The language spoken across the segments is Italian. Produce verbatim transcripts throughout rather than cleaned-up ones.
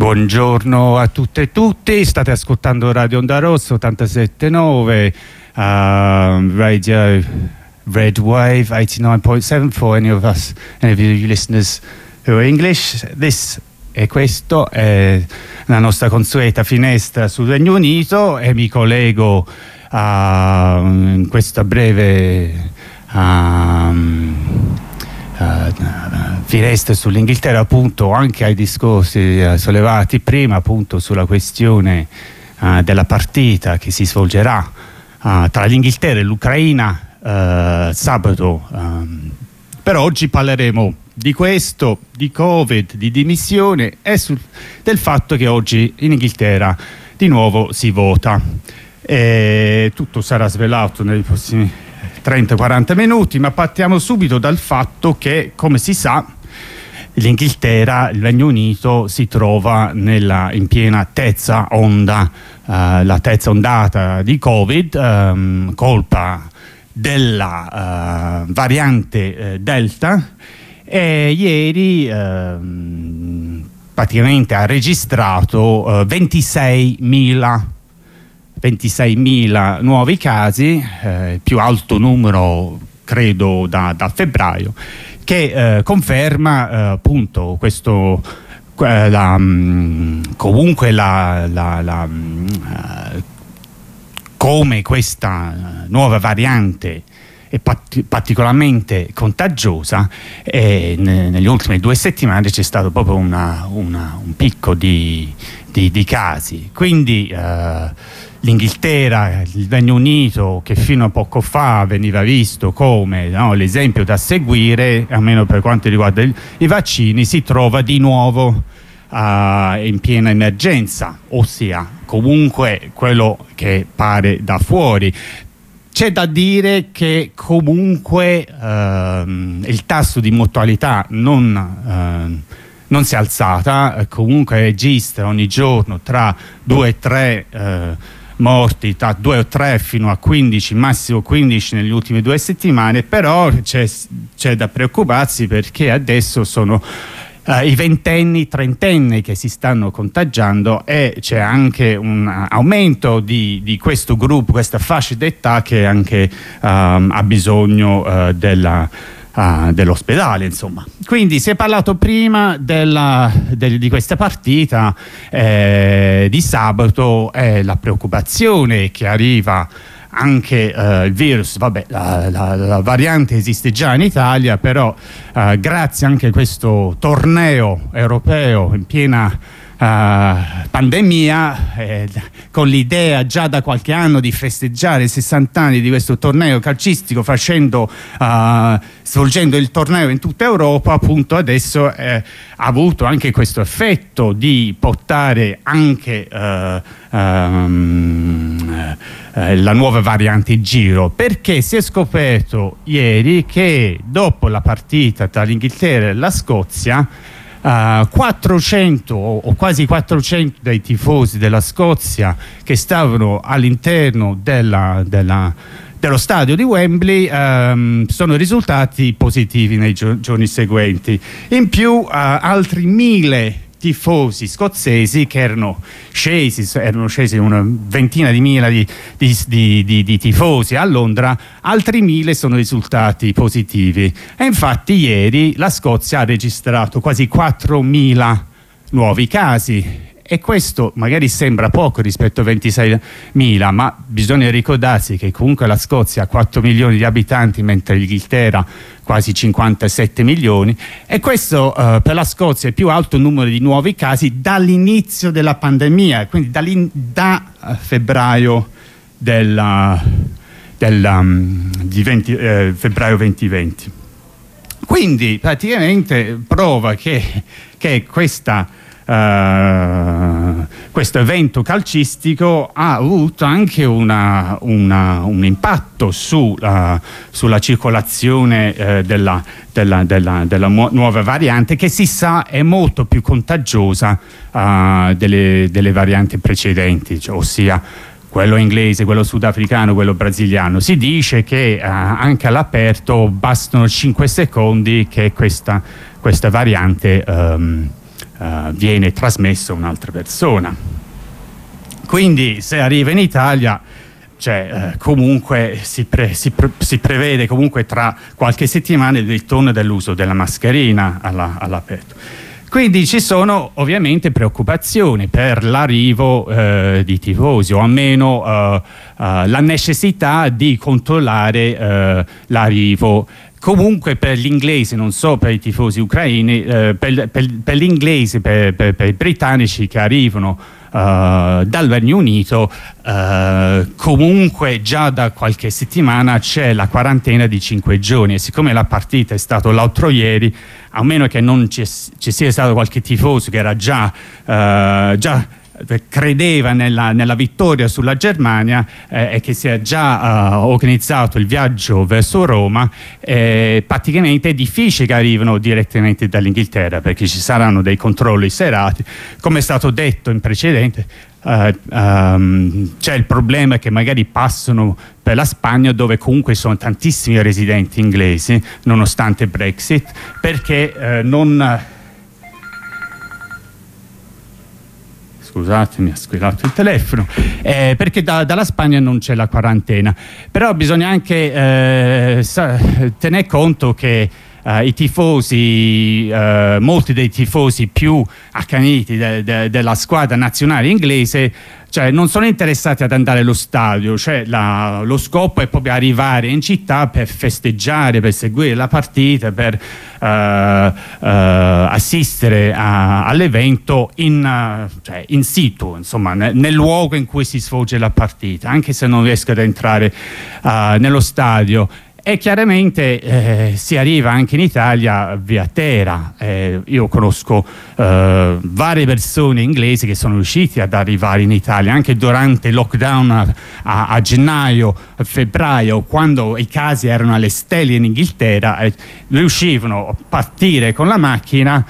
Buongiorno a tutte e tutti, state ascoltando Radio Onda Rossa ottantasette virgola nove, uh, Radio Red Wave eighty-nine point seven for any of us, any of you listeners who are English. This e questo è la nostra consueta finestra sul Regno Unito e mi collego a, in questa breve um, Uh, finestra sull'Inghilterra, appunto anche ai discorsi uh, sollevati prima, appunto sulla questione uh, della partita che si svolgerà uh, tra l'Inghilterra e l'Ucraina uh, sabato. Um, per oggi parleremo di questo, di Covid, di dimissione e sul, del fatto che oggi in Inghilterra di nuovo si vota. E tutto sarà svelato nei prossimi trenta quaranta minuti, ma partiamo subito dal fatto che, come si sa, l'Inghilterra, il Regno Unito si trova nella, in piena terza onda, uh, la terza ondata di Covid, um, colpa della uh, variante uh, Delta, e ieri uh, praticamente ha registrato uh, ventiseimila nuovi casi, eh, il più alto numero credo da, da febbraio, che eh, conferma eh, appunto questo eh, la, mh, comunque la, la, la, mh, come questa nuova variante è pat- particolarmente contagiosa, e ne- negli ultimi due settimane c'è stato proprio una, una, un picco di, di, di casi, quindi eh, l'Inghilterra, il Regno Unito, che fino a poco fa veniva visto come, no, l'esempio da seguire, almeno per quanto riguarda il, i vaccini, si trova di nuovo uh, in piena emergenza, ossia comunque quello che pare da fuori. C'è da dire che comunque uh, il tasso di mortalità non... Uh, non si è alzata, comunque registra ogni giorno tra due e tre eh, morti, tra due o tre fino a quindici, massimo quindici negli ultimi due settimane, però c'è, c'è da preoccuparsi perché adesso sono eh, i ventenni, trentenni che si stanno contagiando, e c'è anche un aumento di, di questo gruppo, questa fascia d'età che anche um, ha bisogno uh, della Uh, dell'ospedale, insomma. Quindi si è parlato prima della, del, di questa partita eh, di sabato, e eh, la preoccupazione che arriva anche uh, il virus, vabbè, la, la, la variante esiste già in Italia, però uh, grazie anche a questo torneo europeo in piena Uh, pandemia, eh, con l'idea già da qualche anno di festeggiare i sessanta anni di questo torneo calcistico, facendo uh, svolgendo il torneo in tutta Europa, appunto adesso eh, ha avuto anche questo effetto di portare anche uh, um, uh, la nuova variante in giro, perché si è scoperto ieri che dopo la partita tra l'Inghilterra e la Scozia, Uh, quattrocento o quasi quattrocento dei tifosi della Scozia che stavano all'interno della, della, dello stadio di Wembley um, sono risultati positivi nei gio- giorni seguenti. In più uh, altri mille tifosi scozzesi che erano scesi, erano scesi una ventina di mila di, di, di, di, di tifosi a Londra, altri mille sono risultati positivi, e infatti ieri la Scozia ha registrato quasi quattromila nuovi casi. E questo magari sembra poco rispetto a ventiseimila, ma bisogna ricordarsi che comunque la Scozia ha quattro milioni di abitanti, mentre l'Inghilterra quasi cinquantasette milioni, e questo uh, per la Scozia è il più alto numero di nuovi casi dall'inizio della pandemia, quindi da uh, febbraio della, della, um, di venti, eh, febbraio duemilaventi. Quindi praticamente prova che, che questa Uh, questo evento calcistico ha avuto anche una, una, un impatto su, uh, sulla circolazione uh, della, della, della, della mu- nuova variante, che si sa è molto più contagiosa uh, delle, delle varianti precedenti, cioè, ossia quello inglese, quello sudafricano, quello brasiliano. Si dice che uh, anche all'aperto bastano cinque secondi che questa, questa variante um, uh, viene trasmesso a un'altra persona. Quindi se arriva in Italia, cioè, eh, comunque si, pre, si, pre, si prevede comunque tra qualche settimana il ritorno dell'uso della mascherina alla, all'aperto. Quindi ci sono ovviamente preoccupazioni per l'arrivo eh, di tifosi, o almeno eh, eh, la necessità di controllare eh, l'arrivo. Comunque per gli inglesi, non so per i tifosi ucraini, eh, per, per, per gli inglesi, per, per, per i britannici che arrivano Uh, dal Regno Unito, uh, comunque già da qualche settimana c'è la quarantena di cinque giorni, e siccome la partita è stata l'altro ieri, a meno che non ci, ci sia stato qualche tifoso che era già, uh, già credeva nella, nella vittoria sulla Germania eh, e che si è già uh, organizzato il viaggio verso Roma, eh, praticamente è difficile che arrivino direttamente dall'Inghilterra, perché ci saranno dei controlli serati. Come è stato detto in precedente, uh, um, c'è il problema che magari passano per la Spagna, dove comunque sono tantissimi residenti inglesi nonostante Brexit, perché uh, non... Scusatemi, ha squillato il telefono, eh, perché da, dalla Spagna non c'è la quarantena. Però bisogna anche eh, tenere conto che eh, i tifosi, eh, molti dei tifosi più accaniti de, de, della squadra nazionale inglese, cioè, non sono interessati ad andare allo stadio, cioè, la, lo scopo è proprio arrivare in città per festeggiare, per seguire la partita, per uh, uh, assistere all'evento in, uh, cioè, in situ, insomma, ne, nel luogo in cui si svolge la partita, anche se non riescono ad entrare uh, nello stadio. E chiaramente eh, si arriva anche in Italia via terra. Eh, io conosco eh, varie persone inglesi che sono riusciti ad arrivare in Italia anche durante il lockdown a, a, a gennaio, a febbraio, quando i casi erano alle stelle in Inghilterra, eh, riuscivano a partire con la macchina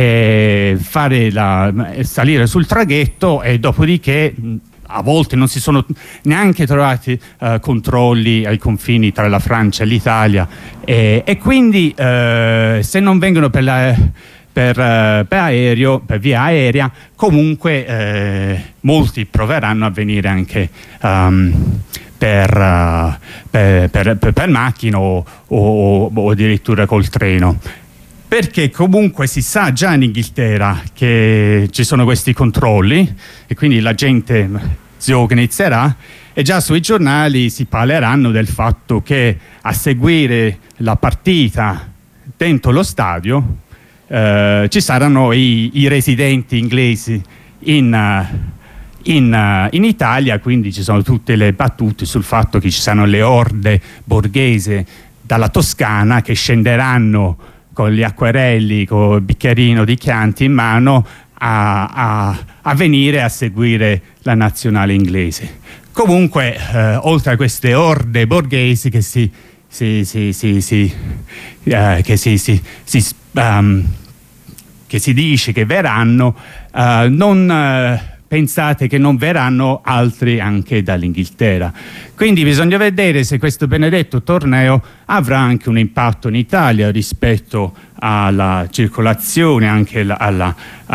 e fare la, salire sul traghetto, e dopodiché a volte non si sono neanche trovati uh, controlli ai confini tra la Francia e l'Italia, e, e quindi uh, se non vengono per, la, per, uh, per aereo, per via aerea, comunque uh, molti proveranno a venire anche um, per, uh, per, per, per, per macchina o, o, o addirittura col treno. Perché comunque si sa già in Inghilterra che ci sono questi controlli, e quindi la gente si organizzerà, e già sui giornali si parleranno del fatto che a seguire la partita dentro lo stadio eh, ci saranno i, i residenti inglesi in, in, in Italia, quindi ci sono tutte le battute sul fatto che ci saranno le orde borghesi dalla Toscana che scenderanno con gli acquerelli, con il bicchierino di Chianti in mano, a, a, a venire a seguire la nazionale inglese. Comunque, eh, oltre a queste orde borghesi che si, si, si, si, si, eh, che si, si, si um, che si dice che verranno, uh, non uh, pensate che non verranno altri anche dall'Inghilterra. Quindi bisogna vedere se questo benedetto torneo avrà anche un impatto in Italia rispetto alla circolazione, anche alla, alla,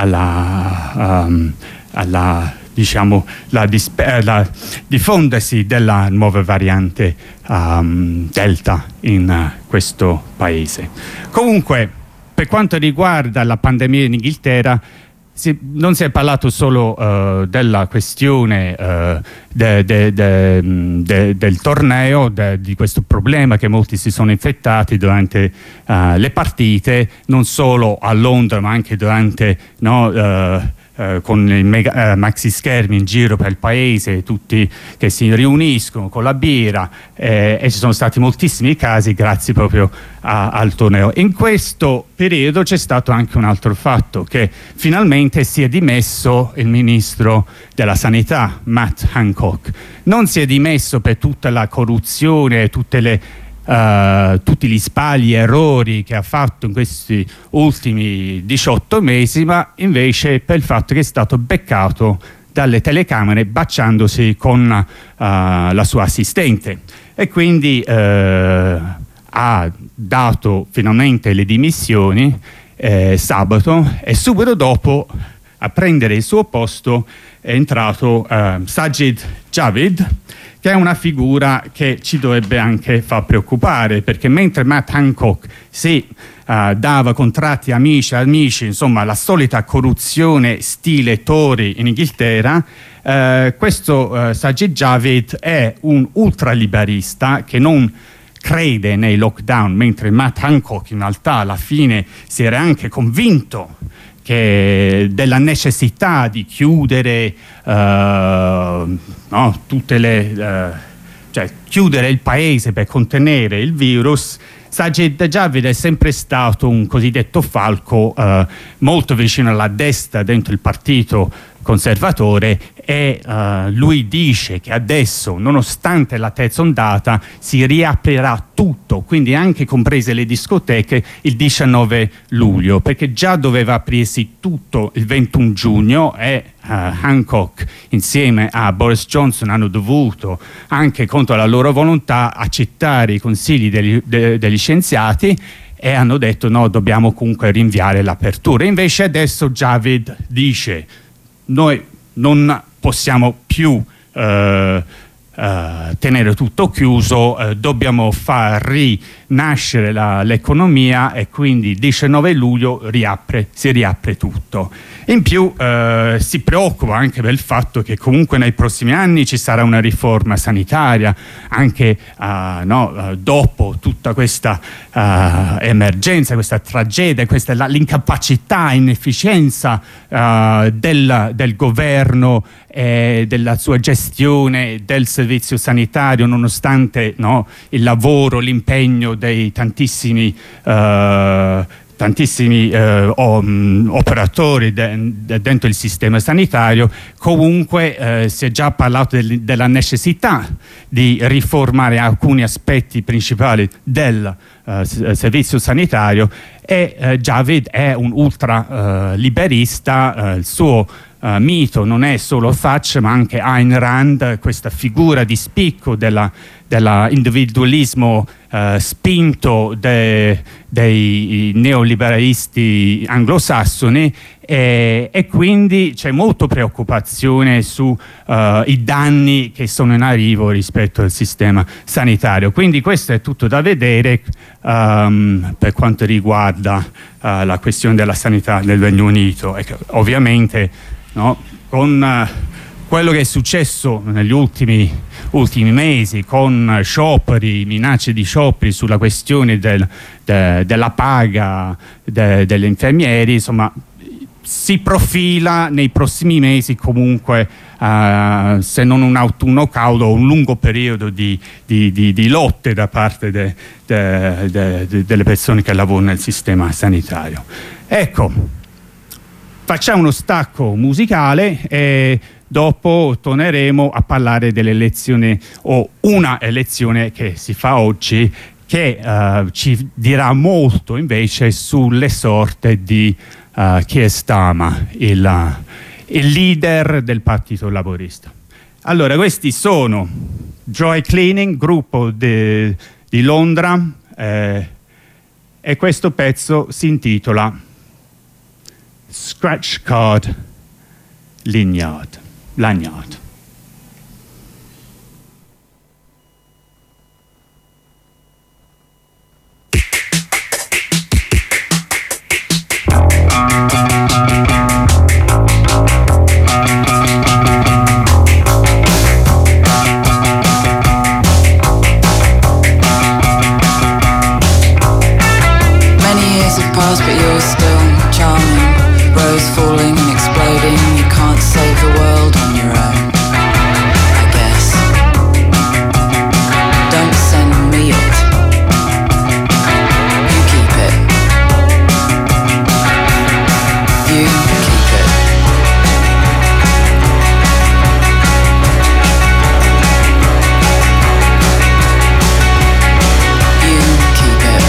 alla, um, alla diciamo la, la diffondersi della nuova variante um, Delta in uh, questo paese. Comunque, per quanto riguarda la pandemia in Inghilterra, Si, non si è parlato solo uh, della questione uh, de, de, de, de, del torneo, de, di questo problema che molti si sono infettati durante uh, le partite, non solo a Londra ma anche durante, no, uh, uh, con i mega, uh, maxi schermi in giro per il paese, tutti che si riuniscono con la birra, eh, e ci sono stati moltissimi casi grazie proprio a, al torneo. In questo periodo c'è stato anche un altro fatto, che finalmente si è dimesso il ministro della sanità, Matt Hancock. Non si è dimesso per tutta la corruzione, tutte le, uh, tutti gli sbagli e errori che ha fatto in questi ultimi diciotto mesi, ma invece per il fatto che è stato beccato dalle telecamere baciandosi con uh, la sua assistente, e quindi uh, ha dato finalmente le dimissioni, eh, sabato, e subito dopo a prendere il suo posto è entrato eh, Sajid Javid, che è una figura che ci dovrebbe anche far preoccupare, perché mentre Matt Hancock si uh, dava contratti amici, amici, insomma la solita corruzione stile Tory in Inghilterra, uh, questo uh, Sajid Javid è un ultraliberista che non crede nei lockdown, mentre Matt Hancock in realtà alla fine si era anche convinto che della necessità di chiudere uh, no, tutte le uh, cioè chiudere il paese per contenere il virus. Sajid Javid è sempre stato un cosiddetto falco uh, molto vicino alla destra dentro il partito conservatore, e uh, lui dice che adesso, nonostante la terza ondata, si riaprirà tutto, quindi anche comprese le discoteche, il diciannove luglio, perché già doveva aprirsi tutto il ventuno giugno e uh, Hancock insieme a Boris Johnson hanno dovuto, anche contro la loro volontà, accettare i consigli degli, de, degli scienziati, e hanno detto no, dobbiamo comunque rinviare l'apertura. Invece adesso Javid dice noi non possiamo più uh, uh, tenere tutto chiuso, uh, dobbiamo far rinascere la, l'economia, e quindi il diciannove luglio riapre, si riapre tutto. In più uh, si preoccupa anche del fatto che comunque nei prossimi anni ci sarà una riforma sanitaria, anche uh, no, uh, dopo tutta questa uh, emergenza, questa tragedia, questa, la, l'incapacità, inefficienza uh, del, del governo e della sua gestione del servizio sanitario, nonostante no, il lavoro, l'impegno dei tantissimi uh, tantissimi eh, um, operatori de- de- dentro il sistema sanitario. Comunque eh, si è già parlato del, della necessità di riformare alcuni aspetti principali del uh, servizio sanitario, e uh, Javid è un ultra uh, liberista. Uh, il suo Uh, mito non è solo Thatcher ma anche Ayn Rand, questa figura di spicco della, dell'individualismo uh, spinto de, dei neoliberalisti anglosassoni, e, e quindi c'è molta preoccupazione sui uh, danni che sono in arrivo rispetto al sistema sanitario. Quindi questo è tutto da vedere um, per quanto riguarda uh, la questione della sanità nel Regno Unito. E ovviamente no, con uh, quello che è successo negli ultimi, ultimi mesi, con scioperi, minacce di scioperi sulla questione del, de, della paga de, degli infermieri, insomma si profila nei prossimi mesi comunque, uh, se non un autunno caldo, un lungo periodo di, di, di, di lotte da parte de, de, de, de, delle persone che lavorano nel sistema sanitario. Ecco, facciamo uno stacco musicale e dopo torneremo a parlare dell'elezione, o una elezione che si fa oggi, che uh, ci dirà molto invece sulle sorte di uh, Keir Starmer, il, uh, il leader del Partito Laburista. Allora, questi sono Joy Cleaning, gruppo de, di Londra, eh, e questo pezzo si intitola Scratch Card Lanyard. Lanyard. Many years have passed, but you're still charming. Rose falling and exploding. You can't save the world on your own, I guess. Don't send me it. You keep it. You keep it. You keep it.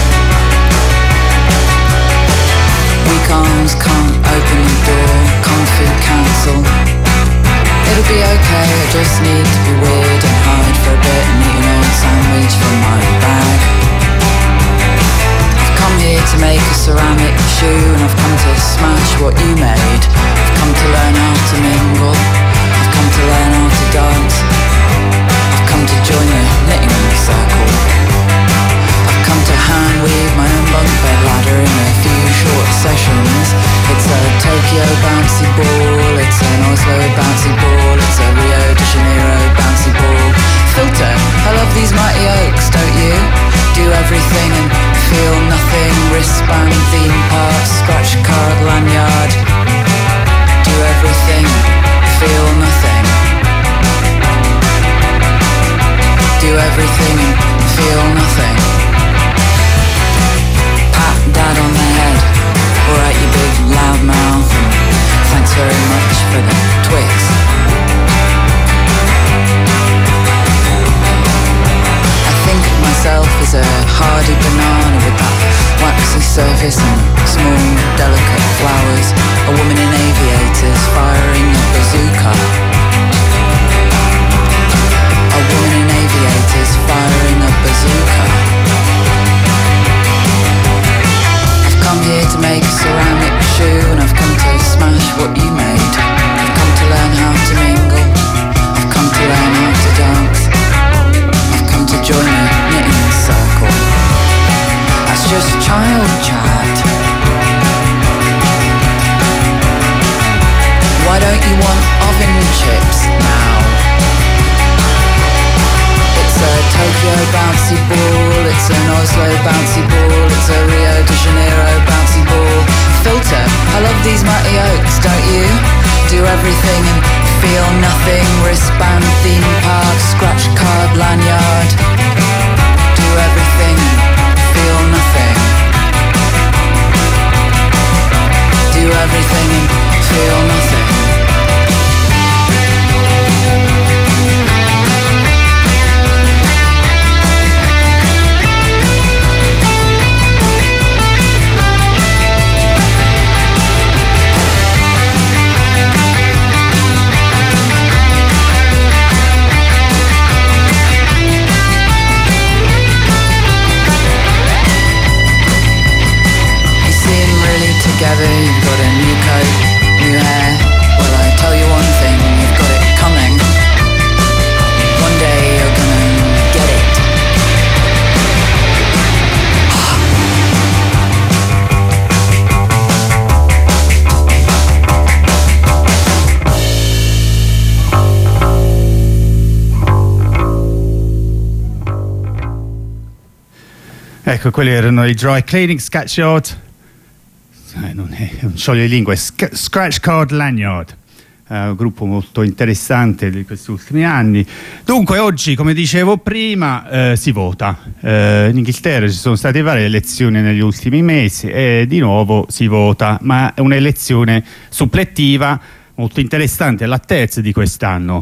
Weak arms can't open the door, can't food council. It'll be okay, I just need to be weird and hide for a bit and eat an old sandwich from my bag. I've come here to make a ceramic shoe, and I've what you made. I've come to learn how to mingle. I've come to learn how to dance. I've come to join the knitting circle. I've come to hand weave my own bunk bed ladder in a few short sessions. It's a Tokyo bouncy ball, it's an Oslo bouncy ball, it's a Rio de Janeiro bouncy ball. Filter, I love these mighty oaks, don't you? Do everything and feel nothing. Wristband, theme park, scratch card, lanyard. Do everything, feel nothing. Do everything and feel nothing. Pat dad on the head. Alright, you big loud mouth. Thanks very much for the Twix. I think of myself as a hardy banana with that waxy surface and small, delicate flowers. A woman in aviators firing a bazooka. A woman in aviators firing a bazooka. I've come here to make a ceramic shoe, and I've come to smash what you made. I've come to learn how to mingle. I've come to learn how to dance. I've come to join a knitting circle. That's just child chat. Why don't you want oven chips now? It's a Tokyo bouncy ball, it's an Oslo bouncy ball, it's a Rio de Janeiro bouncy ball. Filter, I love these mighty oaks, don't you? Do everything and feel nothing. Wristband, theme park, scratch card, lanyard. Do everything and feel nothing. Do everything and feel nothing. Together, you've got a new coat, new hair. Well, I tell you one thing, you've got it coming. One day you're gonna get it. Ecco, quelli erano i Dry Cleaning Sketch Yard. Eh, non è un scioglilingua, è Sc- Scratch Card Lanyard, eh, un gruppo molto interessante di questi ultimi anni. Dunque oggi, come dicevo prima, eh, si vota. Eh, in Inghilterra ci sono state varie elezioni negli ultimi mesi e di nuovo si vota, ma è un'elezione supplettiva molto interessante, è la terza di quest'anno,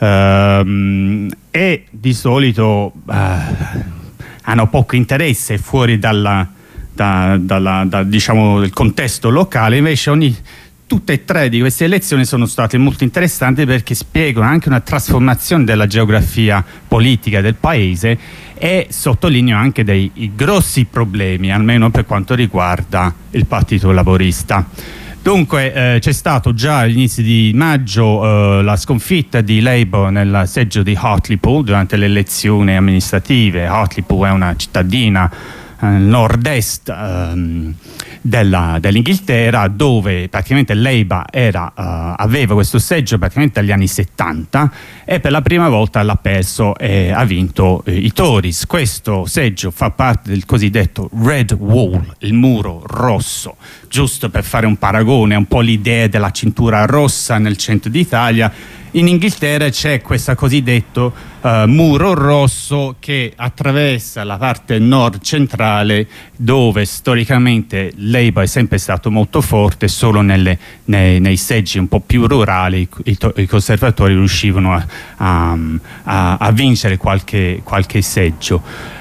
eh, e di solito eh, hanno poco interesse fuori dalla Da, dalla, da, diciamo, del contesto locale. Invece ogni, tutte e tre di queste elezioni sono state molto interessanti perché spiegano anche una trasformazione della geografia politica del paese e sottolineano anche dei grossi problemi, almeno per quanto riguarda il Partito Laborista. Dunque eh, c'è stato già all'inizio di maggio eh, la sconfitta di Labour nel seggio di Hartlepool durante le elezioni amministrative. Hartlepool è una cittadina nel nord-est ehm, della, dell'Inghilterra, dove praticamente Labour era, uh, aveva questo seggio praticamente agli anni settanta e per la prima volta l'ha perso e ha vinto eh, i Tories. Questo seggio fa parte del cosiddetto Red Wall, il muro rosso, giusto per fare un paragone, un po' l'idea della cintura rossa nel centro d'Italia. In Inghilterra c'è questo cosiddetto uh, muro rosso che attraversa la parte nord centrale, dove storicamente Labour è sempre stato molto forte. Solo nelle, nei, nei seggi un po' più rurali i, i conservatori riuscivano a, a, a, a vincere qualche, qualche seggio.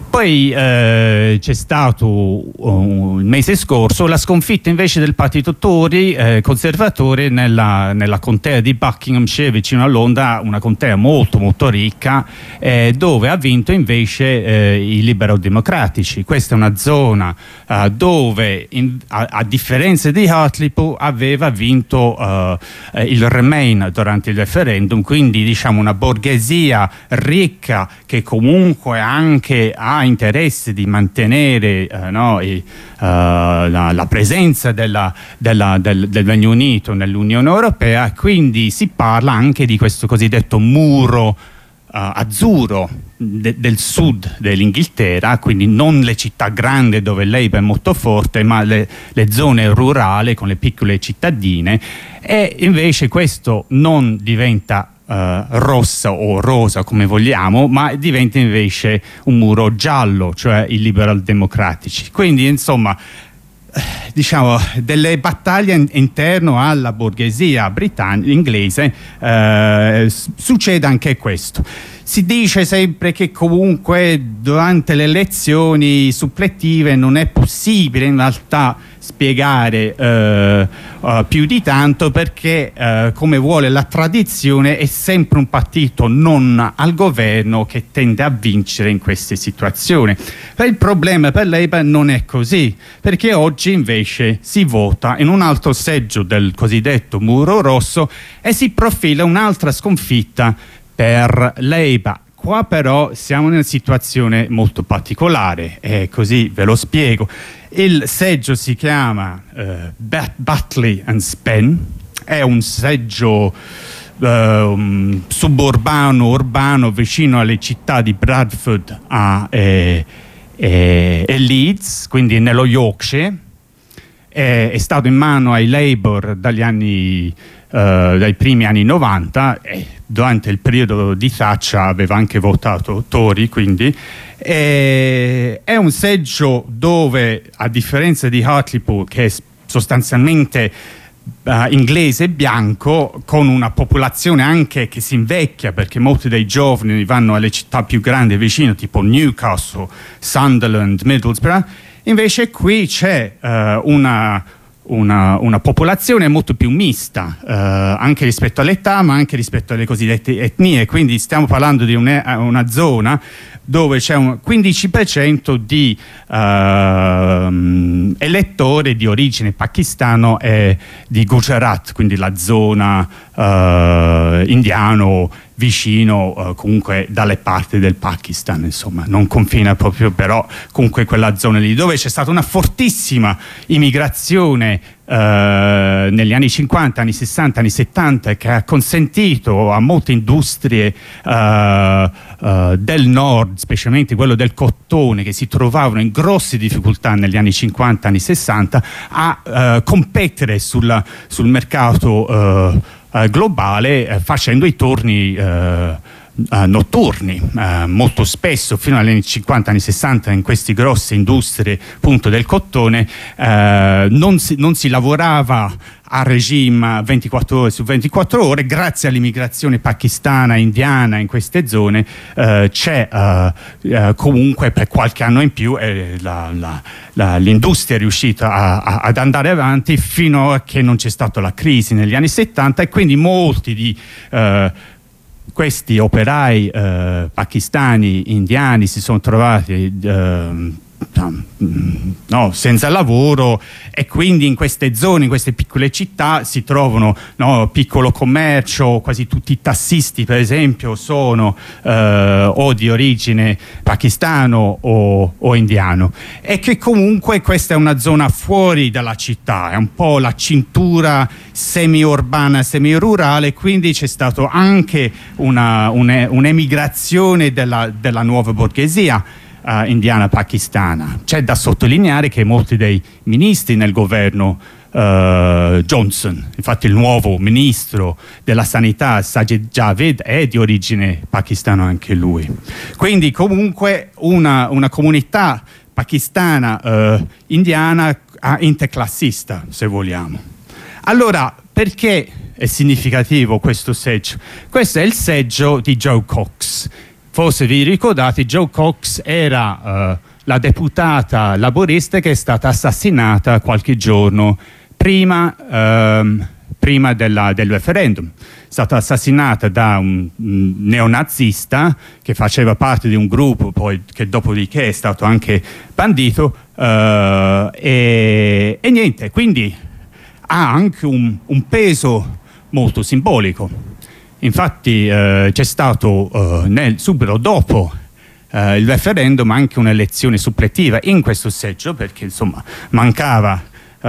Poi eh, c'è stato uh, il mese scorso la sconfitta invece del partito Tory eh, conservatore nella, nella contea di Buckinghamshire vicino a Londra, una contea molto molto ricca eh, dove ha vinto invece eh, i Liberal Democratici. Questa è una zona uh, dove in, a, a differenza di Hartlepool aveva vinto uh, eh, il Remain durante il referendum, quindi diciamo una borghesia ricca che comunque anche ha interesse di mantenere uh, no, e, uh, la, la presenza della, della, del, del Regno Unito nell'Unione Europea, quindi si parla anche di questo cosiddetto muro uh, azzurro de, del sud dell'Inghilterra, quindi non le città grandi dove il Labour è molto forte, ma le, le zone rurali con le piccole cittadine, e invece questo non diventa Uh, rossa o rosa come vogliamo, ma diventa invece un muro giallo, cioè i Liberal Democratici. Quindi insomma diciamo delle battaglie in, interno alla borghesia britannica inglese uh, succede anche questo. Si dice sempre che comunque durante le elezioni suppletive non è possibile in realtà spiegare uh, uh, più di tanto, perché uh, come vuole la tradizione è sempre un partito non al governo che tende a vincere in queste situazioni. Ma il problema per Labour non è così, perché oggi invece si vota in un altro seggio del cosiddetto muro rosso e si profila un'altra sconfitta per Labour. Qua però siamo in una situazione molto particolare e così ve lo spiego. Il seggio si chiama uh, Batley and Spen, è un seggio uh, suburbano, urbano, vicino alle città di Bradford a, e, e, e Leeds, quindi nello Yorkshire. È, è stato in mano ai Labour dagli anni Uh, dai primi anni novanta, e durante il periodo di Thatcher aveva anche votato Tory, quindi e, è un seggio dove, a differenza di Hartlepool, che è sostanzialmente uh, inglese e bianco, con una popolazione anche che si invecchia, perché molti dei giovani vanno alle città più grandi vicino, tipo Newcastle, Sunderland, Middlesbrough, invece qui c'è uh, una Una, una popolazione molto più mista, eh, anche rispetto all'età, ma anche rispetto alle cosiddette etnie. Quindi stiamo parlando di una, una zona dove c'è un quindici per cento di uh, elettori di origine pakistano e di Gujarat, quindi la zona uh, indiano vicino, uh, comunque dalle parti del Pakistan, insomma, non confina proprio, però comunque quella zona lì, dove c'è stata una fortissima immigrazione uh, negli anni cinquanta, anni sessanta, anni settanta, che ha consentito a molte industrie uh, uh, del nord, specialmente quello del cottone, che si trovavano in grosse difficoltà negli anni cinquanta, anni sessanta, a uh, competere sulla, sul mercato uh, Uh, globale, uh, facendo i turni uh, uh, notturni uh, molto spesso fino agli anni cinquanta, anni sessanta, in queste grosse industrie appunto del cottone uh, non, si, non si lavorava a regime ventiquattro ore su ventiquattro ore. Grazie all'immigrazione pakistana e indiana in queste zone uh, c'è uh, uh, comunque per qualche anno in più eh, la, la, la, l'industria è riuscita a, a, ad andare avanti fino a che non c'è stata la crisi negli anni settanta, e quindi molti di uh, questi operai uh, pakistani, indiani si sono trovati uh, no, senza lavoro, e quindi in queste zone, in queste piccole città si trovano no, piccolo commercio. Quasi tutti i tassisti per esempio sono eh, o di origine pakistano o, o indiano, e che comunque questa è una zona fuori dalla città, è un po' la cintura semi-urbana, semi-rurale, quindi c'è stato anche una, un'emigrazione della, della nuova borghesia Uh, indiana pakistana. C'è da sottolineare che molti dei ministri nel governo uh, Johnson, infatti il nuovo ministro della sanità Sajid Javid è di origine pakistana anche lui. Quindi comunque una, una comunità pakistana uh, indiana uh, interclassista, se vogliamo. Allora, perché è significativo questo seggio? Questo è il seggio di Joe Cox. forse vi ricordate, Jo Cox era uh, la deputata laburista che è stata assassinata qualche giorno prima, uh, prima della, del referendum. È stata assassinata da un, un neonazista che faceva parte di un gruppo poi che dopodiché è stato anche bandito, uh, e, e niente, quindi ha anche un, un peso molto simbolico. Infatti uh, c'è stato uh, nel, subito dopo uh, il referendum anche un'elezione suppletiva in questo seggio, perché insomma mancava uh,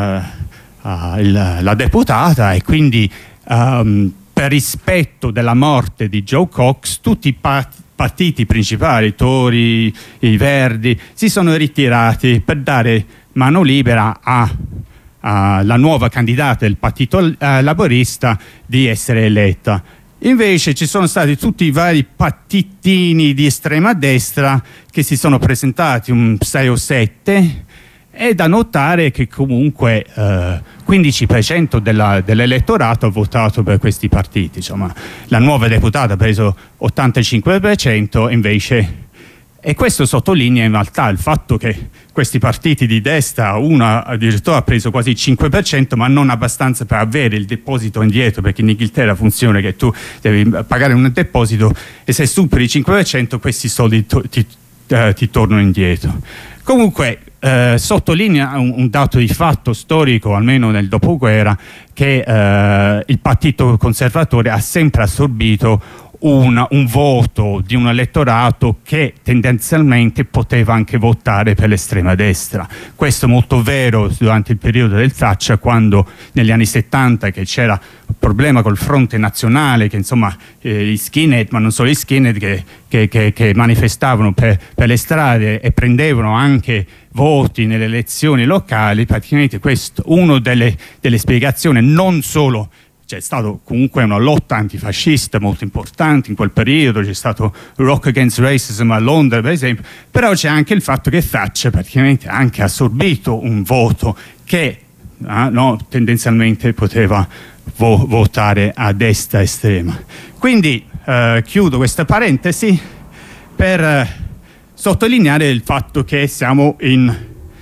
uh, il, la deputata, e quindi Um, per rispetto della morte di Jo Cox tutti i part partiti principali, i Tory, i Verdi, si sono ritirati per dare mano libera alla nuova candidata del partito uh, laburista di essere eletta. Invece ci sono stati tutti i vari partitini di estrema destra che si sono presentati, un sei o sette. È da notare che comunque eh, quindici per cento dell'elettorato ha votato per questi partiti. Insomma, la nuova deputata ha preso ottantacinque per cento invece, e questo sottolinea in realtà il fatto che questi partiti di destra, una addirittura ha preso quasi il cinque per cento, ma non abbastanza per avere il deposito indietro, perché in Inghilterra funziona che tu devi pagare un deposito e se superi il cinque per cento questi soldi ti, eh, ti tornano indietro. Comunque eh, sottolinea un, un dato di fatto storico, almeno nel dopoguerra, che eh, il Partito Conservatore ha sempre assorbito un, un voto di un elettorato che tendenzialmente poteva anche votare per l'estrema destra. Questo è molto vero durante il periodo del Thatcher, quando negli anni settanta che c'era un problema col fronte nazionale, che insomma eh, gli skinhead, ma non solo gli skinhead, che, che, che, che manifestavano per, per le strade e prendevano anche voti nelle elezioni locali. Praticamente questo, uno delle, delle spiegazioni, non solo c'è stato comunque una lotta antifascista molto importante in quel periodo, c'è stato Rock Against Racism a Londra per esempio, però c'è anche il fatto che Thatcher praticamente ha anche assorbito un voto che eh, no, tendenzialmente poteva vo votare a destra estrema. Quindi eh, chiudo questa parentesi per eh, sottolineare il fatto che siamo in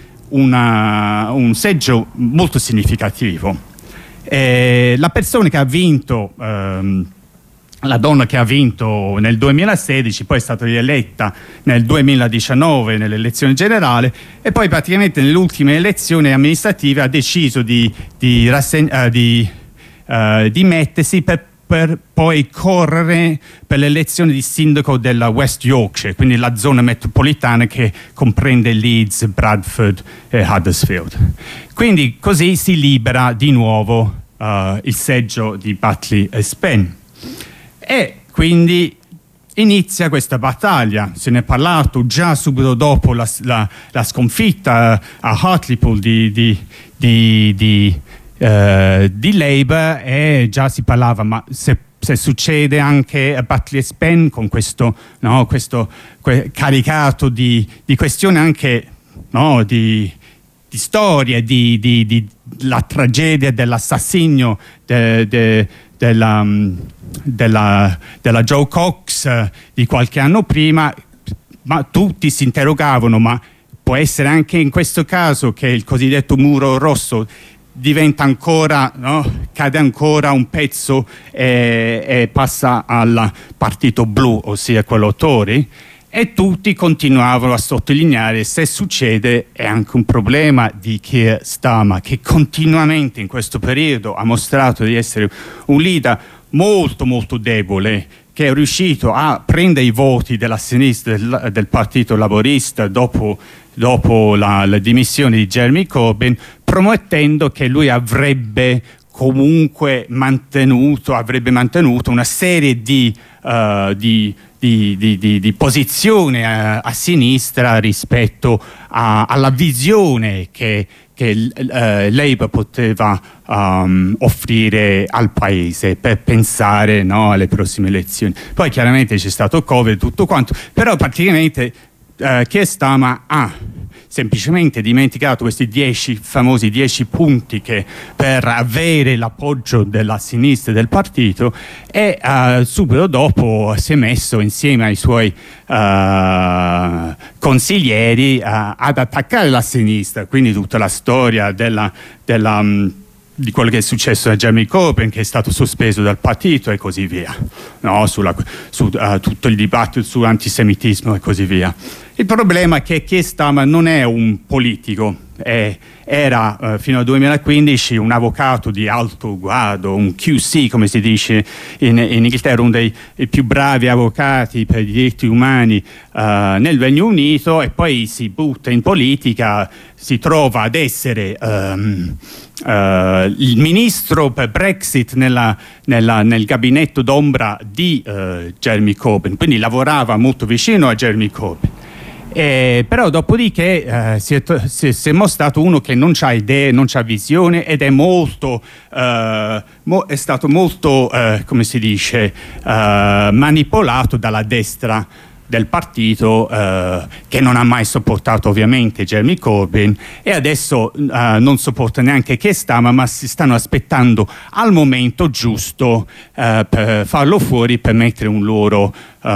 una, un seggio molto significativo. Eh, la persona che ha vinto, ehm, la donna che ha vinto nel duemilasedici, poi è stata rieletta nel duemiladiciannove nell'elezione generale, e poi praticamente nelle ultime elezioni amministrative ha deciso di, di, uh, di uh, dimettersi per, per poi correre per l'elezione di sindaco della West Yorkshire, quindi la zona metropolitana che comprende Leeds, Bradford e Huddersfield. Quindi così si libera di nuovo uh, il seggio di Batley e Spen. E quindi inizia questa battaglia. Se ne è parlato già subito dopo la, la, la sconfitta a Hartlepool di, di, di, di, uh, di Labour, e già si parlava, ma se se succede anche a Batley e Spen, con questo, no, questo que caricato di, di questioni anche, no, di, di storia, di, di, di la tragedia dell'assassinio de, de, della, della, della Jo Cox eh, di qualche anno prima, ma tutti si interrogavano, ma può essere anche in questo caso che il cosiddetto muro rosso diventa ancora, no? Cade ancora un pezzo e, e passa al partito blu, ossia quello Tory, e tutti continuavano a sottolineare: se succede è anche un problema di Keir Starmer, che continuamente in questo periodo ha mostrato di essere un leader molto molto debole, che è riuscito a prendere i voti della sinistra del, del partito laborista dopo dopo la, la dimissione di Jeremy Corbyn, promettendo che lui avrebbe comunque mantenuto, avrebbe mantenuto una serie di, uh, di, di, di, di, di posizioni a, a sinistra rispetto a, alla visione che, che uh, Labour poteva um, offrire al paese per pensare, no, alle prossime elezioni. Poi chiaramente c'è stato Covid e tutto quanto, però praticamente Uh, Keir Starmer ha semplicemente dimenticato questi dieci famosi dieci punti che per avere l'appoggio della sinistra del partito, e uh, subito dopo si è messo insieme ai suoi uh, consiglieri uh, ad attaccare la sinistra, quindi tutta la storia della, della um, di quello che è successo a Jeremy Corbyn, che è stato sospeso dal partito e così via, no? Sulla, su uh, tutto il dibattito sull'antisemitismo e così via. Il problema è che Keir Starmer non è un politico, è, era uh, fino al duemilaquindici un avvocato di alto grado, un Q C come si dice in, in Inghilterra, uno dei più bravi avvocati per i diritti umani uh, nel Regno Unito, e poi si butta in politica, si trova ad essere um, uh, il ministro per Brexit nella, nella, nel gabinetto d'ombra di uh, Jeremy Corbyn, quindi lavorava molto vicino a Jeremy Corbyn. Eh, però dopodiché eh, si, è, si, si è mostrato uno che non ha idee, non ha visione, ed è molto eh, mo, è stato molto eh, come si dice eh, manipolato dalla destra del partito, eh, che non ha mai sopportato ovviamente Jeremy Corbyn, e adesso eh, non sopporta neanche Keir Starmer, ma si stanno aspettando al momento giusto eh, per farlo fuori, per mettere un loro Uh,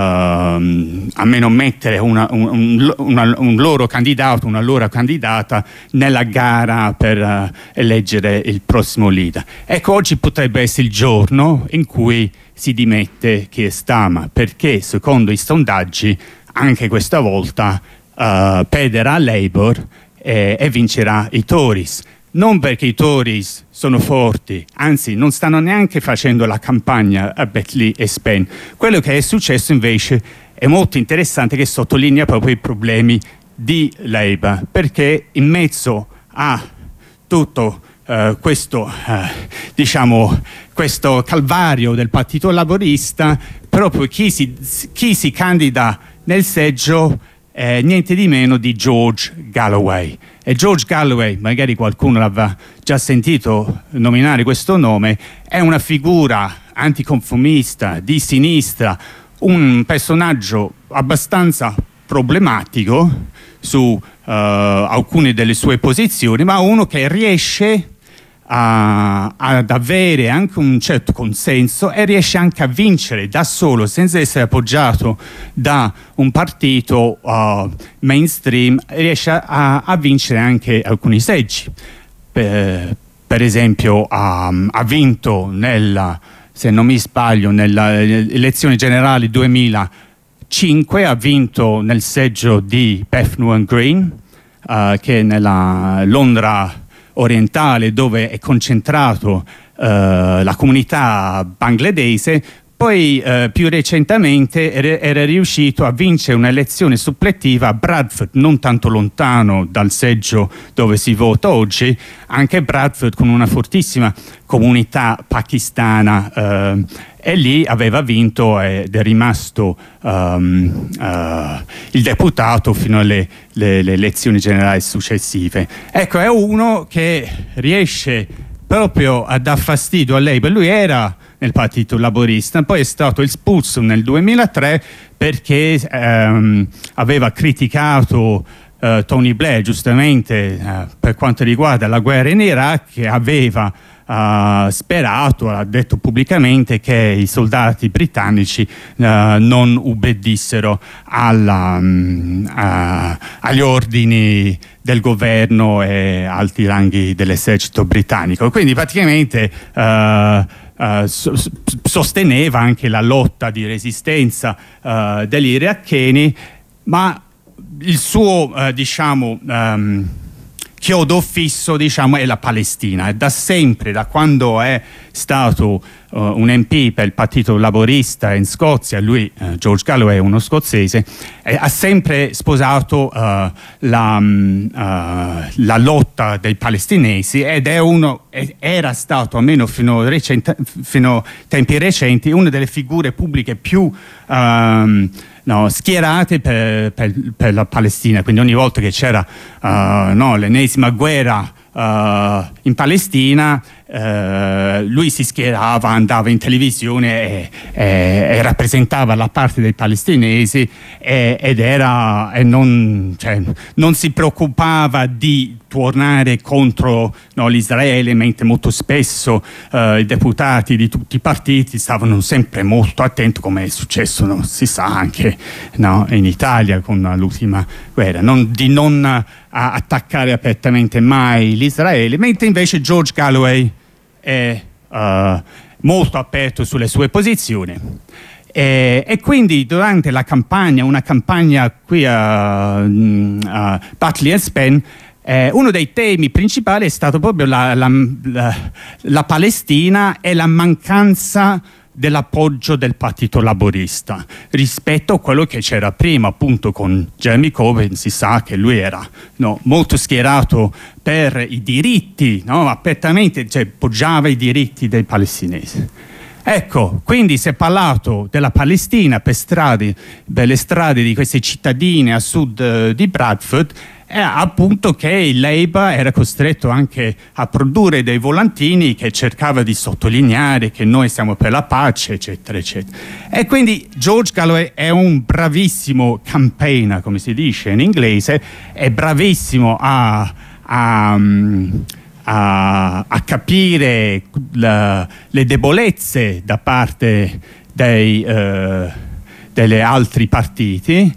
a meno mettere una, un, una, un loro candidato, una loro candidata nella gara per uh, eleggere il prossimo leader. Ecco, oggi potrebbe essere il giorno in cui si dimette Keir Starmer, perché secondo i sondaggi anche questa volta uh, perderà Labour e, e vincerà i Tories. Non perché i Tories sono forti, anzi non stanno neanche facendo la campagna a Beckley e Spain. Quello che è successo invece è molto interessante, che sottolinea proprio i problemi di Labour, perché in mezzo a tutto uh, questo, uh, diciamo, questo calvario del Partito Laborista, proprio chi si, chi si candida nel seggio è niente di meno di George Galloway. E George Galloway, magari qualcuno l'aveva già sentito nominare questo nome, è una figura anticonformista, di sinistra, un personaggio abbastanza problematico su uh, alcune delle sue posizioni, ma uno che riesce a, ad avere anche un certo consenso e riesce anche a vincere da solo, senza essere appoggiato da un partito uh, mainstream, riesce a, a vincere anche alcuni seggi. Per, per esempio um, ha vinto nella, se non mi sbaglio, nelle elezioni generali duemilacinque, ha vinto nel seggio di Bethnal Green, uh, che è nella Londra orientale, dove è concentrato uh, la comunità bangladese. Poi eh, più recentemente era, era riuscito a vincere un'elezione suppletiva a Bradford, non tanto lontano dal seggio dove si vota oggi, anche Bradford con una fortissima comunità pakistana, eh, e lì aveva vinto ed è rimasto um, uh, il deputato fino alle le, le elezioni generali successive. Ecco, è uno che riesce proprio a dar fastidio a Labour. Lui era nel Partito Laborista, poi è stato espulso nel duemilatré perché ehm, aveva criticato eh, Tony Blair, giustamente, eh, per quanto riguarda la guerra in Iraq, che aveva eh, sperato, ha detto pubblicamente, che i soldati britannici eh, non ubbidissero alla, mh, a, agli ordini del governo e alti ranghi dell'esercito britannico. Quindi praticamente uh, uh, so, sosteneva anche la lotta di resistenza uh, degli iracheni, ma il suo uh, diciamo um, chiodo fisso, diciamo, è la Palestina. E da sempre, da quando è stato uh, un M P per il Partito Laborista in Scozia, lui, uh, George Galloway, è uno scozzese, eh, ha sempre sposato uh, la, um, uh, la lotta dei palestinesi, ed è uno, era stato, almeno fino, recente, fino a tempi recenti, una delle figure pubbliche più um, no, schierate per, per, per la Palestina. Quindi ogni volta che c'era uh, no, l'ennesima guerra uh, in Palestina, Uh, lui si schierava, andava in televisione e, e, e rappresentava la parte dei palestinesi e, ed era e non, cioè, non si preoccupava di tornare contro no, l'Israele, mentre molto spesso uh, i deputati di tutti i partiti stavano sempre molto attenti, come è successo, no, si sa anche no, in Italia con l'ultima guerra, non, di non uh, attaccare apertamente mai l'Israele, mentre invece George Galloway è uh, molto aperto sulle sue posizioni e, e quindi durante la campagna, una campagna qui a, a Butley and Spen, eh, uno dei temi principali è stato proprio la, la, la, la Palestina e la mancanza dell'appoggio del Partito Laburista rispetto a quello che c'era prima, appunto con Jeremy Corbyn. Si sa che lui era no, molto schierato per i diritti, no, apertamente, cioè poggiava i diritti dei palestinesi. Ecco, quindi si è parlato della Palestina per strade, per le strade di queste cittadine a sud eh, di Bradford, è appunto che il Labour era costretto anche a produrre dei volantini che cercava di sottolineare che noi siamo per la pace, eccetera, eccetera. E quindi George Galloway è un bravissimo campaigner, come si dice in inglese, è bravissimo a, a, a, a capire la, le debolezze da parte dei, uh, degli altri partiti.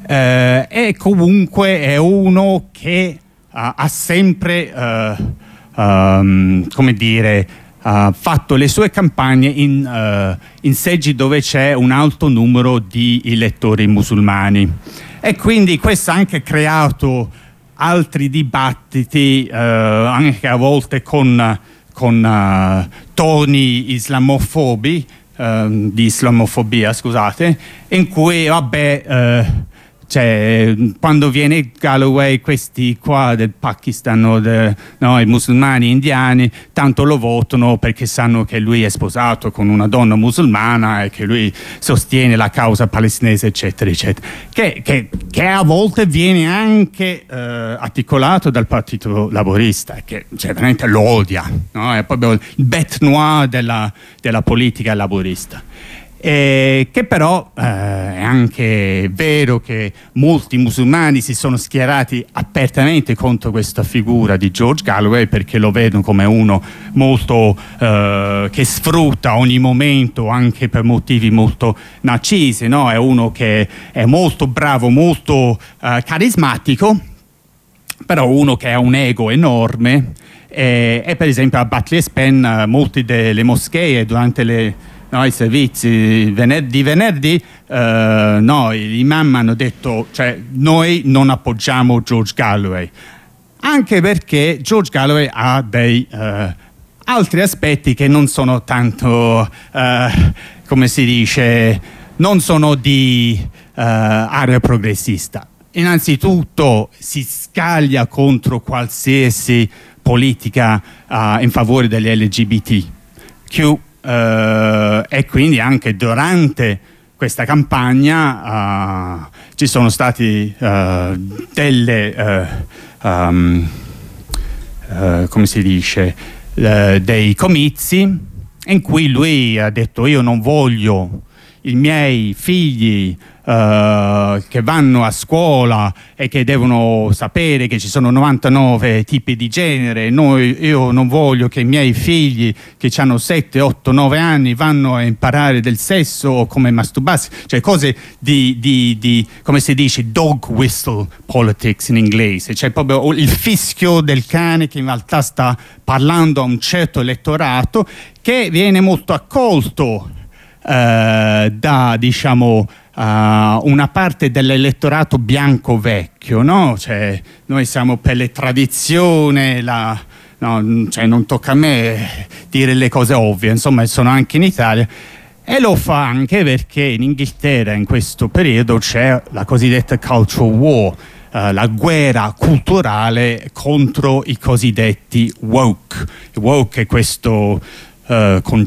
Uh, e comunque è uno che uh, ha sempre uh, um, come dire uh, fatto le sue campagne in, uh, in seggi dove c'è un alto numero di elettori musulmani, e quindi questo ha anche creato altri dibattiti uh, anche a volte con, con uh, toni islamofobi uh, di islamofobia, scusate, in cui vabbè uh, cioè, quando viene Galloway, questi qua del Pakistan, o de, no, i musulmani indiani, tanto lo votano perché sanno che lui è sposato con una donna musulmana e che lui sostiene la causa palestinese, eccetera, eccetera. Che, che, che a volte viene anche eh, articolato dal Partito Laburista, che cioè, veramente lo odia, no? È proprio il bête noire della, della politica laburista. Eh, che però eh, è anche vero che molti musulmani si sono schierati apertamente contro questa figura di George Galloway, perché lo vedono come uno molto eh, che sfrutta ogni momento anche per motivi molto narcisi, no? È uno che è molto bravo, molto eh, carismatico, però uno che ha un ego enorme e, e per esempio a Butley and Spen molte delle moschee durante le No, i servizi venerdì, di venerdì, eh, no, gli imam hanno detto, cioè, noi non appoggiamo George Galloway, anche perché George Galloway ha dei eh, altri aspetti che non sono tanto, eh, come si dice, non sono di eh, area progressista. Innanzitutto si scaglia contro qualsiasi politica eh, in favore degli L G B T Q. Uh, e quindi anche durante questa campagna uh, ci sono stati uh, delle uh, um, uh, come si dice uh, dei comizi in cui lui ha detto: io non voglio i miei figli Uh, che vanno a scuola e che devono sapere che ci sono novantanove tipi di genere. Noi, io non voglio che i miei figli che hanno sette, otto, nove anni vanno a imparare del sesso o come masturbarsi, cioè cose di, di, di come si dice dog whistle politics in inglese, cioè proprio il fischio del cane che in realtà sta parlando a un certo elettorato, che viene molto accolto uh, da, diciamo, Uh, una parte dell'elettorato bianco vecchio, no? Cioè, noi siamo per le tradizioni, la, no, cioè, non tocca a me dire le cose ovvie, insomma, sono anche in Italia, e lo fa anche perché in Inghilterra in questo periodo c'è la cosiddetta cultural war, uh, la guerra culturale contro i cosiddetti woke. Il woke è questo uh, concetto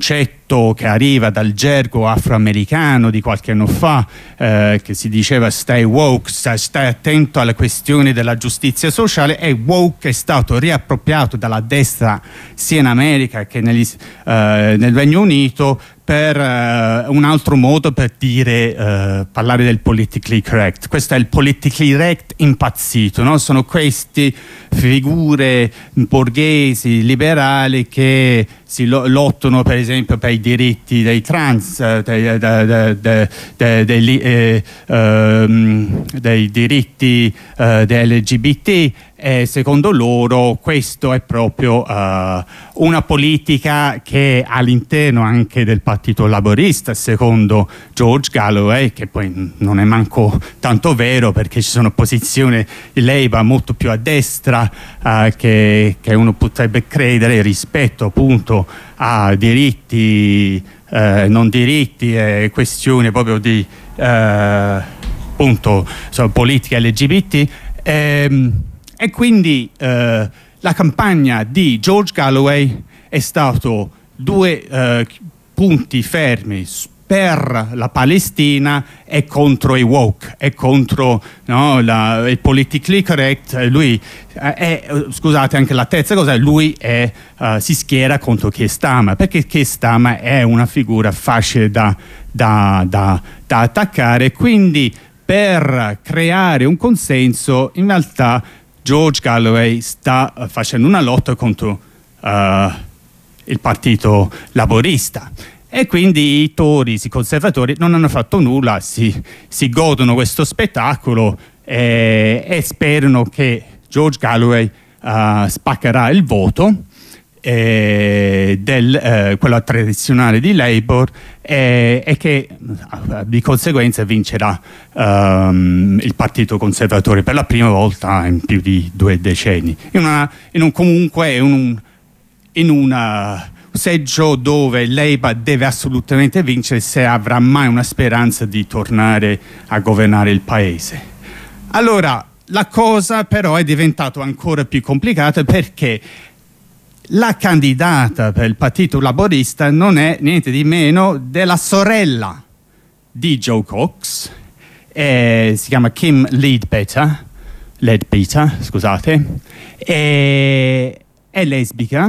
detto che arriva dal gergo afroamericano di qualche anno fa, eh, che si diceva stay woke, stai, stai attento alle questioni della giustizia sociale, e woke è stato riappropriato dalla destra sia in America che negli, eh, nel Regno Unito per uh, un altro modo per dire, uh, parlare del politically correct. Questo è il politically correct impazzito, no? Sono queste figure borghesi, liberali, che si lo lottano per esempio per i diritti dei trans, uh, dei, de, de, de, de, de, eh, uh, dei diritti uh, dell'L G B T, e secondo loro questo è proprio uh, una politica che all'interno anche del Partito Laborista, secondo George Galloway, che poi non è manco tanto vero, perché ci sono posizioni di Labour molto più a destra uh, che, che uno potrebbe credere rispetto appunto a diritti, uh, non diritti e questioni proprio di uh, appunto so, politica L G B T. Um, E quindi eh, la campagna di George Galloway è stato due eh, punti fermi per la Palestina e contro i woke, e contro, no, la, il politically correct. Lui eh, è, scusate, anche la terza cosa, lui è, uh, si schiera contro Keir Starmer, perché Keir Starmer è una figura facile da, da, da, da attaccare. Quindi per creare un consenso, in realtà George Galloway sta uh, facendo una lotta contro uh, il Partito Laborista, e quindi i Tories, i conservatori, non hanno fatto nulla, si, si godono questo spettacolo e, e sperano che George Galloway uh, spaccherà il voto, eh, del, eh, quello tradizionale di Labour, e, e che di conseguenza vincerà um, il Partito Conservatore per la prima volta in più di due decenni, in, una, in un comunque in un, in una seggio dove Labour deve assolutamente vincere se avrà mai una speranza di tornare a governare il paese. Allora la cosa però è diventata ancora più complicata, perché la candidata per il Partito Laborista non è niente di meno della sorella di Joe Cox, eh, si chiama Kim Leadbeater, Leadbeater, scusate, e, è lesbica,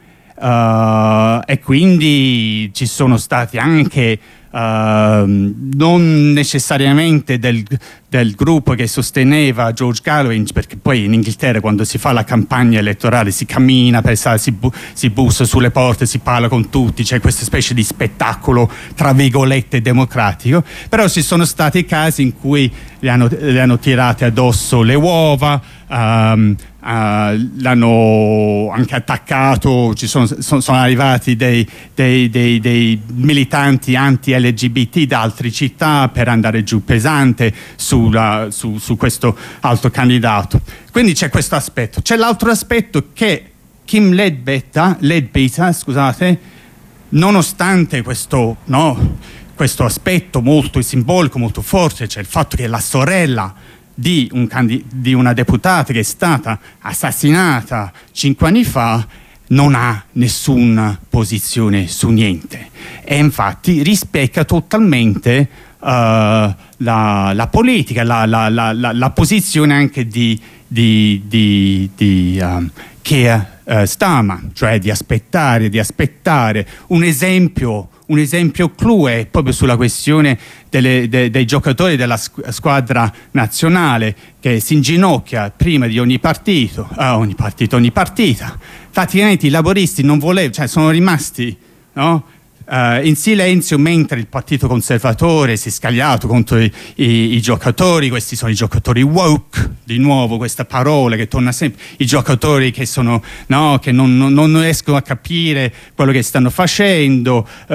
uh, e quindi ci sono stati anche Uh, non necessariamente del, del gruppo che sosteneva George Galloway, perché poi in Inghilterra quando si fa la campagna elettorale si cammina, per, si, bu si bussa sulle porte, si parla con tutti, c'è questa specie di spettacolo tra virgolette democratico. Però ci sono stati casi in cui le hanno, le hanno tirate addosso le uova, um, Uh, l'hanno anche attaccato, ci sono, sono, sono arrivati dei, dei, dei, dei militanti anti-L G B T da altre città per andare giù pesante sulla, su, su questo altro candidato. Quindi c'è questo aspetto. C'è l'altro aspetto, che Kim Leadbeater, Leadbeater, scusate, nonostante questo, no, questo aspetto molto simbolico, molto forte, c'è il fatto che la sorella Di, un di una deputata che è stata assassinata cinque anni fa, non ha nessuna posizione su niente, e infatti rispecchia totalmente uh, la, la politica, la, la, la, la, la posizione anche di, di, di, di um, Keir uh, Starmer, cioè di aspettare, di aspettare un esempio un esempio clou è proprio sulla questione delle, de, dei giocatori della squadra nazionale, che si inginocchia prima di ogni partito, eh, ogni partito, ogni partita. Praticamente i laboristi non volevano, cioè sono rimasti, no? Uh, in silenzio, mentre il Partito Conservatore si è scagliato contro i, i, i giocatori. Questi sono i giocatori woke, di nuovo questa parola che torna sempre, i giocatori che sono, no, che non, non, non riescono a capire quello che stanno facendo, uh,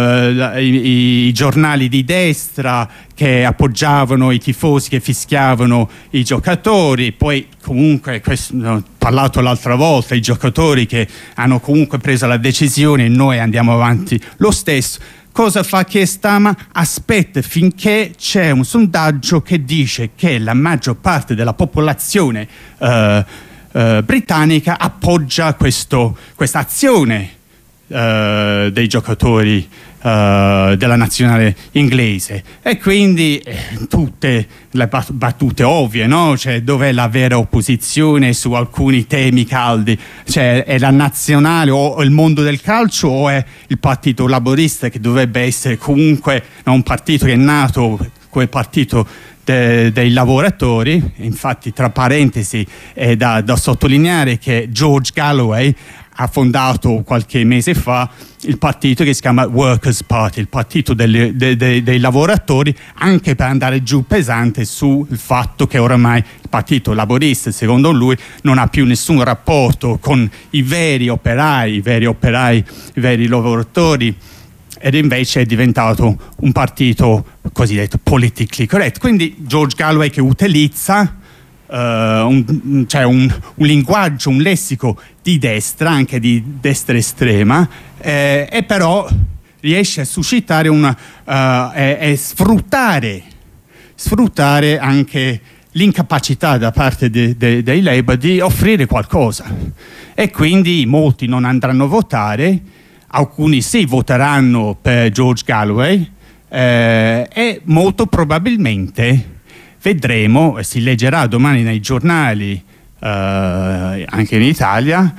i, i, i giornali di destra che appoggiavano i tifosi che fischiavano i giocatori. Poi comunque, questo, ho parlato l'altra volta, i giocatori che hanno comunque preso la decisione e noi andiamo avanti lo stesso. Cosa fa Keir Starmer? Aspetta finché c'è un sondaggio che dice che la maggior parte della popolazione uh, uh, britannica appoggia questa azione uh, dei giocatori uh, della nazionale inglese, e quindi eh, tutte le battute ovvie, no? Cioè, dov'è la vera opposizione su alcuni temi caldi? Cioè, è la nazionale o il mondo del calcio, o è il partito laburista, che dovrebbe essere comunque no, un partito che è nato, quel partito de, dei lavoratori. Infatti, tra parentesi, è da, da sottolineare che George Galloway ha fondato qualche mese fa il partito che si chiama Workers' Party, il partito delle, de, de, dei lavoratori, anche per andare giù pesante sul fatto che oramai il partito laborista, secondo lui, non ha più nessun rapporto con i veri operai, i veri operai, i veri lavoratori, ed invece è diventato un partito cosiddetto politically correct. Quindi George Galloway, che utilizza uh, un, cioè un, un linguaggio, un lessico di destra, anche di destra estrema, eh, e però riesce a suscitare una uh, e, e sfruttare sfruttare anche l'incapacità da parte de, de, dei Labour di offrire qualcosa, e quindi molti non andranno a votare, alcuni sì voteranno per George Galloway, eh, e molto probabilmente vedremo, e si leggerà domani nei giornali Uh, anche in Italia,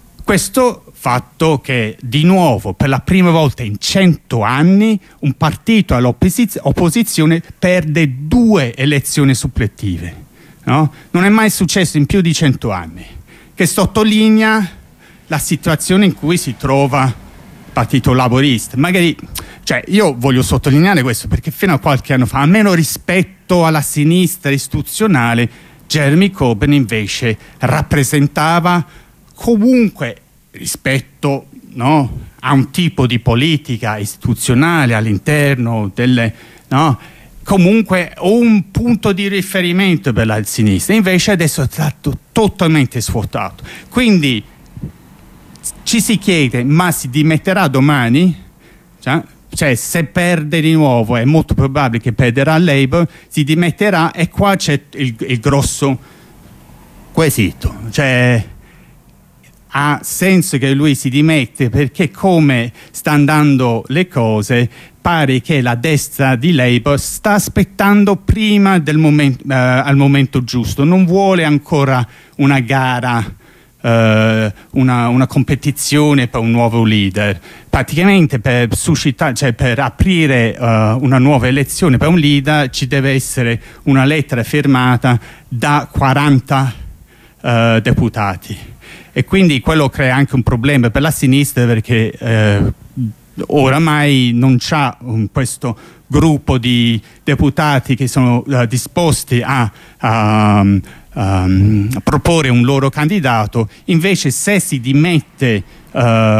questo fatto che di nuovo per la prima volta in cento anni un partito all'opposizione perde due elezioni suppletive, no? Non è mai successo in più di cento anni, che sottolinea la situazione in cui si trova il partito laborista. Magari, cioè, io voglio sottolineare questo perché fino a qualche anno fa, almeno rispetto alla sinistra istituzionale, Jeremy Corbyn invece rappresentava comunque, rispetto no, a un tipo di politica istituzionale all'interno delle, no, comunque un punto di riferimento per la sinistra. Invece adesso è stato totalmente svuotato. Quindi ci si chiede, ma si dimetterà domani? Cioè, Cioè, se perde di nuovo, è molto probabile che perderà Labour, si dimetterà, e qua c'è il, il grosso quesito. Cioè, ha senso che lui si dimette, perché come sta andando le cose, pare che la destra di Labour sta aspettando prima del momento, eh, al momento giusto, non vuole ancora una gara, Uh, una, una competizione per un nuovo leader. Praticamente per suscitare, cioè per aprire uh, una nuova elezione per un leader ci deve essere una lettera firmata da quaranta uh, deputati, e quindi quello crea anche un problema per la sinistra, perché uh, oramai non c'ha um, questo gruppo di deputati che sono uh, disposti a, a um, Um, a proporre un loro candidato. Invece, se si dimette uh,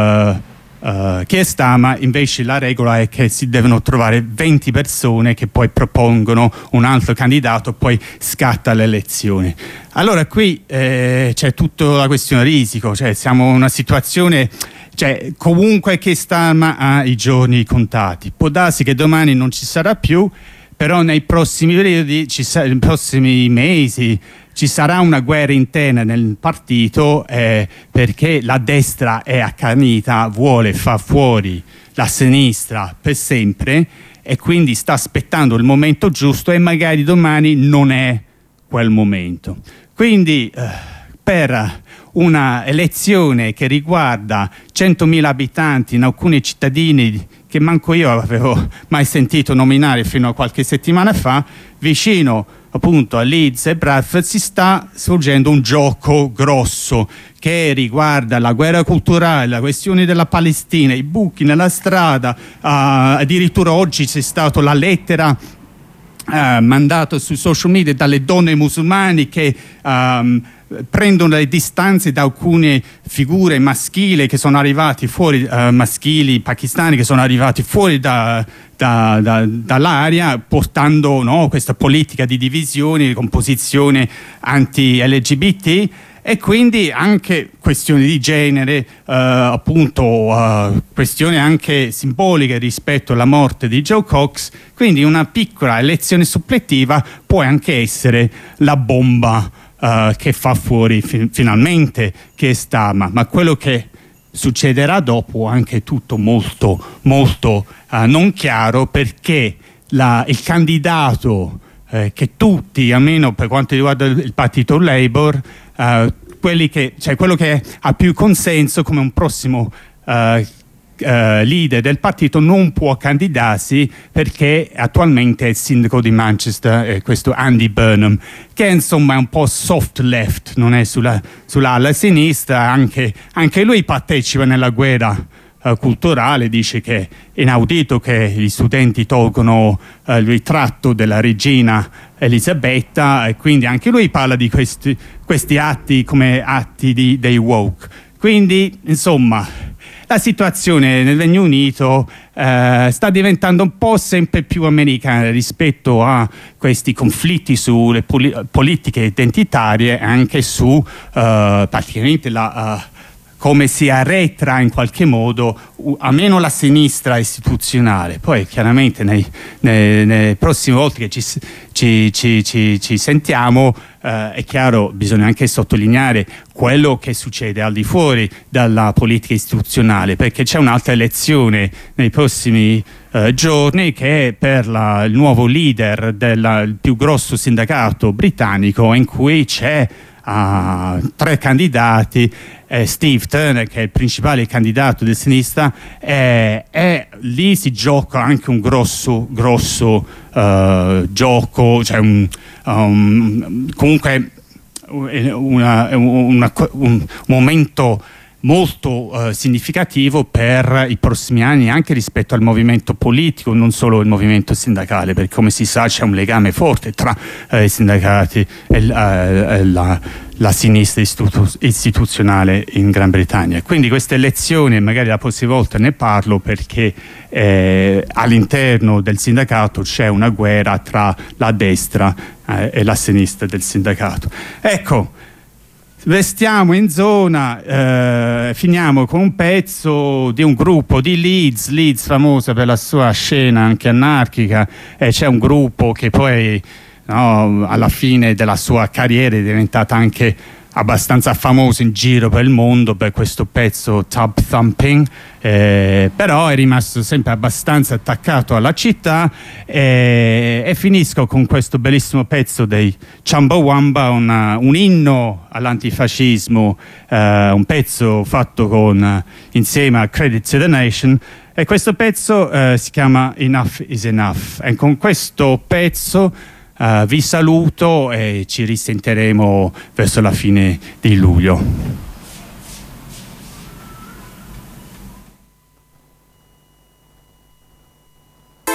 uh, Keir Starmer, invece la regola è che si devono trovare venti persone che poi propongono un altro candidato, poi scatta l'elezione. Allora qui eh, c'è tutta la questione risico, cioè siamo in una situazione, cioè comunque Keir Starmer ha i giorni contati. Può darsi che domani non ci sarà più, però nei prossimi periodi, ci sa- nei prossimi mesi ci sarà una guerra interna nel partito, eh, perché la destra è accanita, vuole far fuori la sinistra per sempre, e quindi sta aspettando il momento giusto, e magari domani non è quel momento. Quindi eh, per una elezione che riguarda centomila abitanti in alcuni cittadini che manco io avevo mai sentito nominare fino a qualche settimana fa, vicino appunto a Leeds e Bradford, si sta svolgendo un gioco grosso che riguarda la guerra culturale, la questione della Palestina, i buchi nella strada, uh, addirittura oggi c'è stata la lettera uh, mandata sui social media dalle donne musulmane che um, prendono le distanze da alcune figure maschili che sono arrivati fuori, uh, maschili pakistani che sono arrivati fuori da, da, da, dall'area, portando no, questa politica di divisione con posizione anti-L G B T, e quindi anche questioni di genere, uh, appunto uh, questioni anche simboliche rispetto alla morte di Joe Cox. Quindi una piccola elezione suppletiva può anche essere la bomba Uh, che fa fuori fi- finalmente che sta, ma, ma quello che succederà dopo anche tutto molto, molto uh, non chiaro, perché la, il candidato eh, che tutti, almeno per quanto riguarda il, il partito Labour, uh, quelli che, cioè quello che ha più consenso come un prossimo uh, Uh, leader del partito non può candidarsi, perché attualmente è il sindaco di Manchester, eh, questo Andy Burnham, che insomma è un po' soft left, non è sulla, sull'ala sinistra. Anche, anche lui partecipa nella guerra uh, culturale, dice che è inaudito che gli studenti tolgono uh, il ritratto della regina Elisabetta, e quindi anche lui parla di questi, questi atti come atti di, dei woke. Quindi insomma la situazione nel Regno Unito eh, sta diventando un po' sempre più americana rispetto a questi conflitti sulle poli- politiche identitarie, anche su uh, praticamente la, uh, come si arretra in qualche modo uh, almeno la sinistra istituzionale. Poi chiaramente nei, nei, nei prossime volte che ci, ci, ci, ci, ci sentiamo, Uh, è chiaro, bisogna anche sottolineare quello che succede al di fuori dalla politica istituzionale, perché c'è un'altra elezione nei prossimi uh, giorni, che è per la, il nuovo leader del più grosso sindacato britannico, in cui c'è uh, tre candidati. eh, Steve Turner, che è il principale candidato di sinistra, e eh, lì si gioca anche un grosso grosso uh, gioco, cioè un, um, comunque una, una, un momento molto uh, significativo per i prossimi anni, anche rispetto al movimento politico, non solo il movimento sindacale, perché come si sa c'è un legame forte tra uh, i sindacati e uh, la, la sinistra istitu- istituzionale in Gran Bretagna. Quindi queste elezioni, magari la prossima volta ne parlo, perché eh, all'interno del sindacato c'è una guerra tra la destra eh, e la sinistra del sindacato. Ecco, restiamo in zona, eh, finiamo con un pezzo di un gruppo di Leeds, Leeds famosa per la sua scena anche anarchica, e c'è un gruppo che poi, no, alla fine della sua carriera è diventata anche abbastanza famoso in giro per il mondo per questo pezzo Tub Thumping, eh, però è rimasto sempre abbastanza attaccato alla città, eh, e finisco con questo bellissimo pezzo dei Chumbawamba, una, un inno all'antifascismo, eh, un pezzo fatto con, insieme a Credit to the Nation, e questo pezzo eh, si chiama Enough is Enough, e con questo pezzo Uh, vi saluto e ci risentiremo verso la fine di luglio.